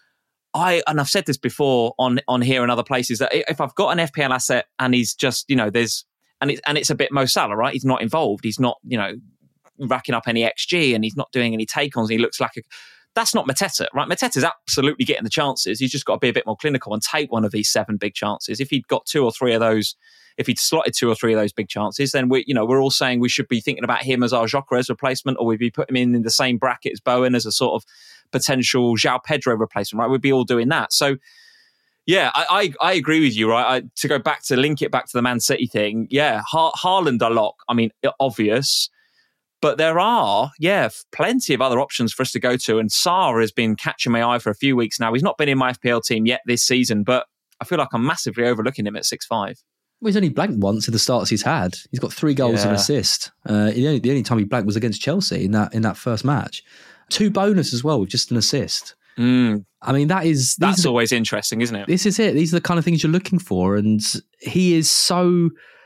I, and I've said this before on, on here and other places, that if I've got an F P L asset and he's just, you know, there's, and it's, and it's a bit Mo Salah, right? He's not involved. He's not, you know, racking up any X G and he's not doing any take-ons. And he looks like a, that's not Mateta, right? Mateta's absolutely getting the chances. He's just got to be a bit more clinical and take one of these seven big chances. If he'd got two or three of those, if he'd slotted two or three of those big chances, then we, you know, we're all saying we should be thinking about him as our Gyökeres replacement, or we'd be putting him in, in the same bracket as Bowen as a sort of potential João Pedro replacement, right? We'd be all doing that. So, yeah, I I, I agree with you, right? I, to go back to link it back to the Man City thing, yeah, ha- Haaland a lock. I mean, obvious, but there are, yeah, plenty of other options for us to go to. And Sarr has been catching my eye for a few weeks now. He's not been in my F P L team yet this season, but I feel like I'm massively overlooking him at six five. Well, he's only blanked once in the starts he's had. He's got three goals yeah. and assist. Uh, the, only, the only time he blanked was against Chelsea in that in that first match. Two bonus as well with just an assist. Mm. I mean, that is... That's are, always interesting, isn't it? This is it. These are the kind of things you're looking for. And he is so...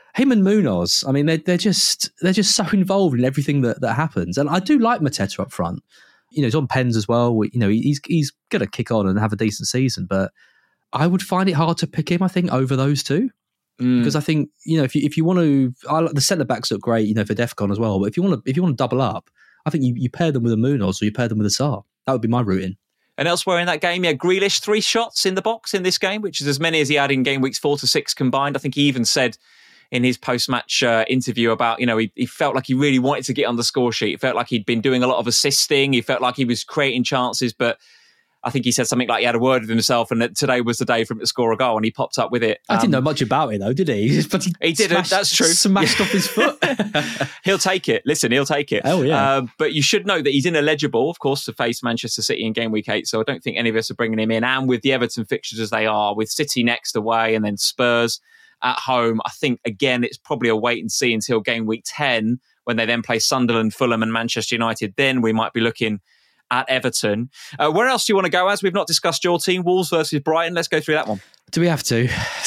him and Munoz, I mean, they're, they're just they're just so involved in everything that, that happens. And I do like Mateta up front. You know, he's on pens as well. We, you know, he's he's going to kick on and have a decent season. But I would find it hard to pick him, I think, over those two. Mm. Because I think, you know, if you if you want to, I like the centre backs look great, you know, for DEFCON as well. But if you want to if you want to double up, I think you, you pair them with a Munoz or you pair them with a Sarr. That would be my route in. And elsewhere in that game, yeah, Grealish, three shots in the box in this game, which is as many as he had in game weeks four to six combined. I think he even said in his post-match uh, interview about, you know, he, he felt like he really wanted to get on the score sheet. He felt like he'd been doing a lot of assisting. He felt like he was creating chances, but I think he said something like he had a word with himself and that today was the day for him to score a goal, and he popped up with it. Um, I didn't know much about it though, did he? But he, he didn't, smashed, that's true. Smashed yeah. off his foot. He'll take it. Listen, he'll take it. Oh, yeah. Uh, but you should know that he's ineligible, of course, to face Manchester City in game week eight, so I don't think any of us are bringing him in. And with the Everton fixtures as they are, with City next away and then Spurs at home, I think, again, it's probably a wait and see until game week ten, when they then play Sunderland, Fulham and Manchester United. Then we might be looking at Everton. Uh, where else do you want to go? As we've not discussed your team, Wolves versus Brighton. Let's go through that one. Do we have to?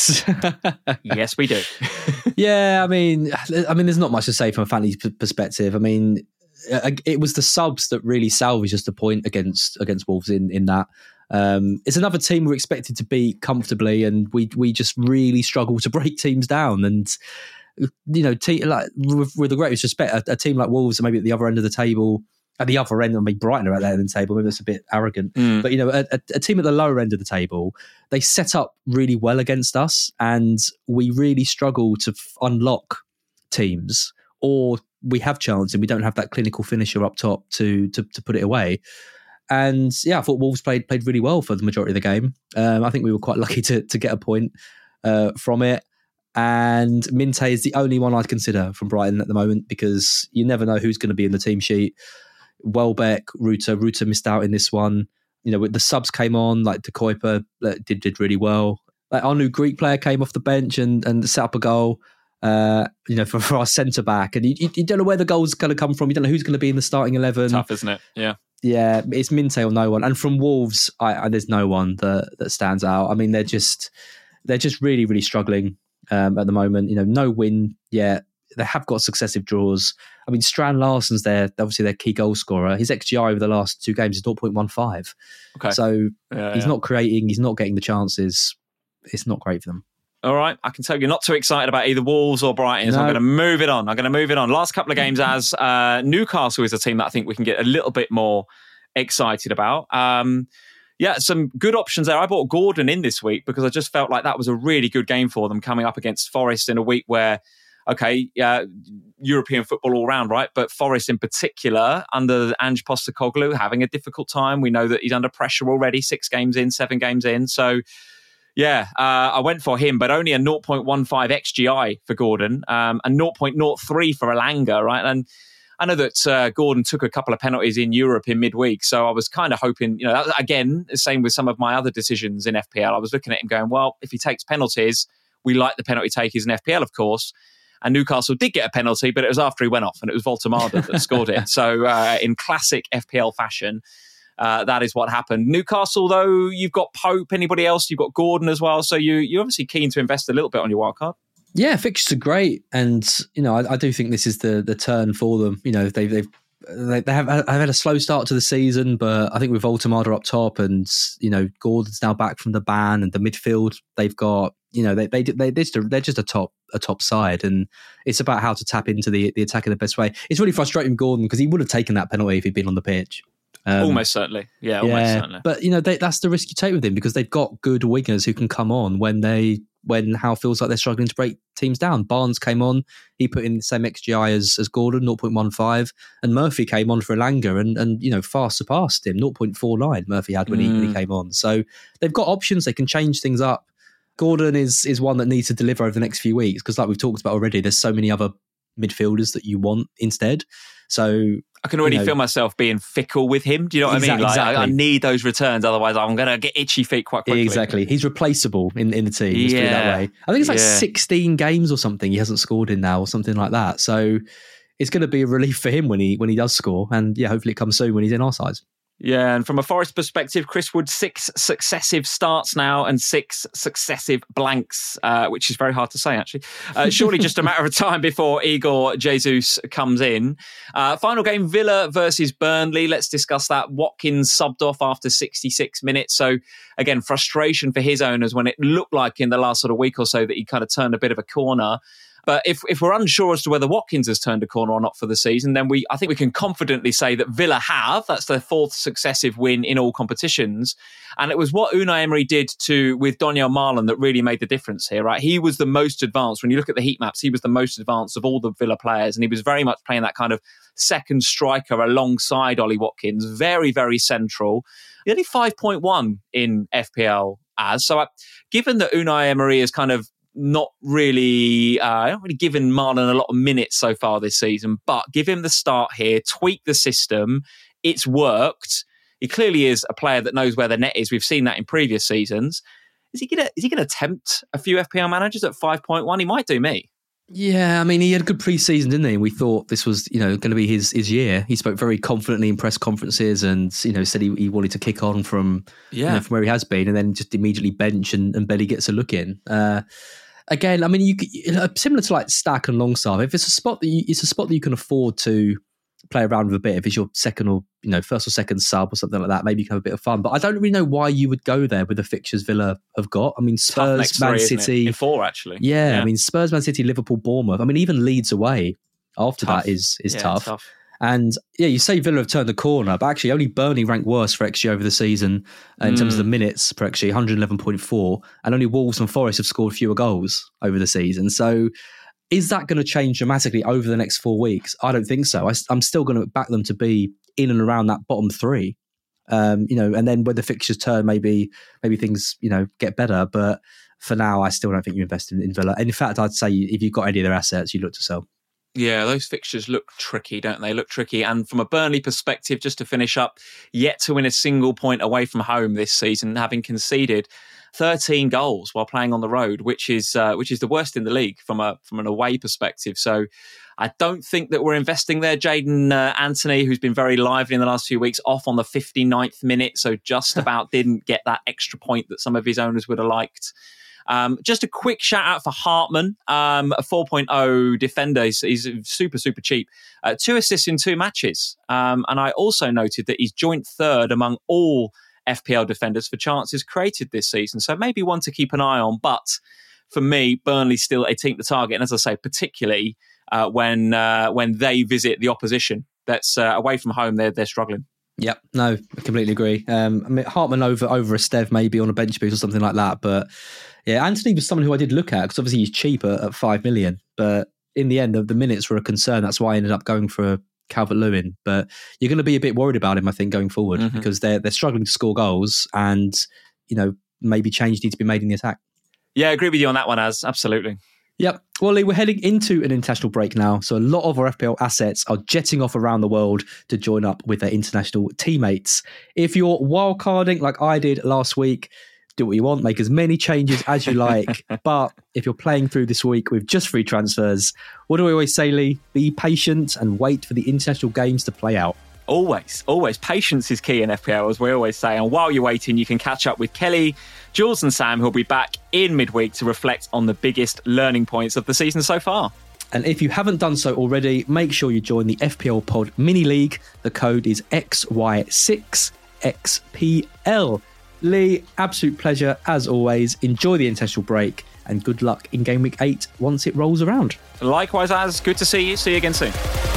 Yes, we do. Yeah, I mean, I mean, there's not much to say from a fantasy perspective. I mean, it was the subs that really salvaged us the point against against Wolves in in that. Um, it's another team we're expected to beat comfortably, and we we just really struggle to break teams down. And you know, te- like with, with the greatest respect, a, a team like Wolves, maybe at the other end of the table, at the other end, I mean, Brighton are at that end of the table. Maybe that's a bit arrogant, mm. but you know, a, a team at the lower end of the table, they set up really well against us, and we really struggle to f- unlock teams, or we have chance and we don't have that clinical finisher up top to to, to put it away. And yeah, I thought Wolves played played really well for the majority of the game. Um, I think we were quite lucky to to get a point uh, from it. And Minte is the only one I'd consider from Brighton at the moment, because you never know who's going to be in the team sheet. Welbeck, Ruta, Ruta missed out in this one. You know, the subs came on, like De Kuyper uh, did did really well. Like our new Greek player came off the bench and and set up a goal. Uh, you know, for, for our centre back, and you, you, you don't know where the goal's going to come from. You don't know who's going to be in the starting eleven. Tough, isn't it? Yeah. Yeah, it's Minte or no one. And from Wolves, I, I, there's no one that, that stands out. I mean, they're just they're just really, really struggling um, at the moment. You know, no win yet. They have got successive draws. I mean, Strand Larsson's their obviously their key goal scorer. His X G I over the last two games is zero point one five. Okay. So yeah, he's yeah. not creating. He's not getting the chances. It's not great for them. All right, I can tell you're not too excited about either Wolves or Brighton, so no. I'm going to move it on. I'm going to move it on. Last couple of games as uh, Newcastle is a team that I think we can get a little bit more excited about. Um, yeah, some good options there. I bought Gordon in this week because I just felt like that was a really good game for them coming up against Forest in a week where, okay, uh, European football all round, right? But Forest in particular, under Ange Postecoglou, having a difficult time. We know that he's under pressure already, six games in, seven games in. So, yeah, uh, I went for him, but only a zero point one five X G I for Gordon um, and zero point zero three for Elanga, right? And I know that uh, Gordon took a couple of penalties in Europe in midweek, so I was kind of hoping, you know, that, again, same with some of my other decisions in F P L. I was looking at him going, well, if he takes penalties, we like the penalty takers in F P L, of course. And Newcastle did get a penalty, but it was after he went off, and it was Voltemada that scored it. So uh, in classic F P L fashion, Uh, that is what happened. Newcastle, though, you've got Pope. Anybody else? You've got Gordon as well. So you, you're obviously keen to invest a little bit on your wild card. Yeah, fixtures are great, and you know I, I do think this is the the turn for them. You know they've they've they, they have have had a slow start to the season, but I think with Voltemada up top, and you know Gordon's now back from the ban, and the midfield they've got. You know they they they they're just a, they're just a top a top side, and it's about how to tap into the the attack in the best way. It's really frustrating Gordon because he would have taken that penalty if he'd been on the pitch. Um, almost certainly. Yeah, almost yeah, certainly. But, you know, they, that's the risk you take with him because they've got good wingers who can come on when they when Howe feels like they're struggling to break teams down. Barnes came on. He put in the same X G I as, as Gordon, zero point one five. And Murphy came on for Elanga and, and, you know, far surpassed him. zero point four nine Murphy had when, mm. he, when he came on. So they've got options. They can change things up. Gordon is is one that needs to deliver over the next few weeks because like we've talked about already, there's so many other midfielders that you want instead. So I can already you know, feel myself being fickle with him. Do you know what exactly, I mean? Like, exactly. I, I need those returns, otherwise I'm going to get itchy feet quite quickly. Exactly. He's replaceable in, in the team. Let's yeah. put it that way. I think it's like yeah. sixteen games or something he hasn't scored in now or something like that. So it's going to be a relief for him when he when he does score. And yeah, hopefully it comes soon when he's in our sides. Yeah, and from a Forest perspective, Chris Wood, six successive starts now and six successive blanks, uh, which is very hard to say, actually. Uh, surely just a matter of time before Igor Jesus comes in. Uh, final game, Villa versus Burnley. Let's discuss that. Watkins subbed off after sixty-six minutes. So, again, frustration for his owners when it looked like in the last sort of week or so that he kind of turned a bit of a corner. But if, if we're unsure as to whether Watkins has turned a corner or not for the season, then we I think we can confidently say that Villa have. That's their fourth successive win in all competitions. And it was what Unai Emery did to with Donyell Malen that really made the difference here, right? He was the most advanced. When you look at the heat maps, he was the most advanced of all the Villa players. And he was very much playing that kind of second striker alongside Ollie Watkins. Very, very central. Only five point one in F P L as. So uh, given that Unai Emery is kind of not really, uh, not really given Marlon a lot of minutes so far this season, but give him the start here, tweak the system. It's worked. He clearly is a player that knows where the net is. We've seen that in previous seasons. Is he gonna, is he going to tempt a few F P L managers at five point one? He might do me. Yeah, I mean, he had a good pre-season, didn't he? We thought this was, you know, going to be his his year. He spoke very confidently in press conferences and, you know, said he, he wanted to kick on from, yeah. you know, from where he has been, and then just immediately bench and, and barely gets a look in. Uh, Again, I mean, you could, similar to like Stack and Longstaff. If it's a spot that you, it's a spot that you can afford to play around with a bit. If it's your second or you know first or second sub or something like that, maybe you can have a bit of fun. But I don't really know why you would go there with the fixtures Villa have got. I mean, Spurs, Man three, City, in four actually. Yeah, yeah, I mean, Spurs, Man City, Liverpool, Bournemouth. I mean, even Leeds away after tough. that is is yeah, tough. tough. And yeah, you say Villa have turned the corner, but actually only Burnley ranked worse for X G over the season uh, in mm. terms of the minutes per X G, one eleven point four, and only Wolves and Forest have scored fewer goals over the season. So is that going to change dramatically over the next four weeks? I don't think so. I, I'm still going to back them to be in and around that bottom three, um, you know, and then when the fixtures turn, maybe maybe things, you know, get better. But for now, I still don't think you invest in, in Villa. And in fact, I'd say if you've got any of their assets, you look to sell. Yeah, those fixtures look tricky, don't they? Look tricky. And from a Burnley perspective, just to finish up, yet to win a single point away from home this season, having conceded thirteen goals while playing on the road, which is uh, which is the worst in the league from a from an away perspective. So I don't think that we're investing there. Jadon uh, Anthony, who's been very lively in the last few weeks, off on the fifty-ninth minute, so just about didn't get that extra point that some of his owners would have liked. Um, just a quick shout out for Hartman, um, a four point oh defender. He's, he's super, super cheap. Uh, two assists in two matches. Um, and I also noted that he's joint third among all F P L defenders for chances created this season. So maybe one to keep an eye on. But for me, Burnley's still a team to target. And as I say, particularly uh, when uh, when they visit the opposition that's uh, away from home, they're, they're struggling. Yep, no, I completely agree. Um, I mean, Hartman over over Esteve maybe on a bench boost or something like that. But yeah, Anthony was someone who I did look at because obviously he's cheap at, at five million. But in the end, the, the minutes were a concern. That's why I ended up going for Calvert-Lewin. But you're going to be a bit worried about him, I think, going forward mm-hmm. because they're they're struggling to score goals, and you know maybe change needs to be made in the attack. Yeah, I agree with you on that one, Az. Absolutely. Yep. Well, Lee, we're heading into an international break now. So a lot of our F P L assets are jetting off around the world to join up with their international teammates. If you're wildcarding like I did last week, do what you want, make as many changes as you like. But if you're playing through this week with just free transfers, what do we always say, Lee? Be patient and wait for the international games to play out. Always, always. Patience is key in F P L, as we always say. And while you're waiting, you can catch up with Kelly, Jules and Sam, who'll be back in midweek to reflect on the biggest learning points of the season so far. And if you haven't done so already, make sure you join the F P L Pod Mini League. The code is X Y six X P L. Lee, absolute pleasure as always. Enjoy the international break and good luck in game week eight once it rolls around. Likewise, Az, good to see you. See you again soon.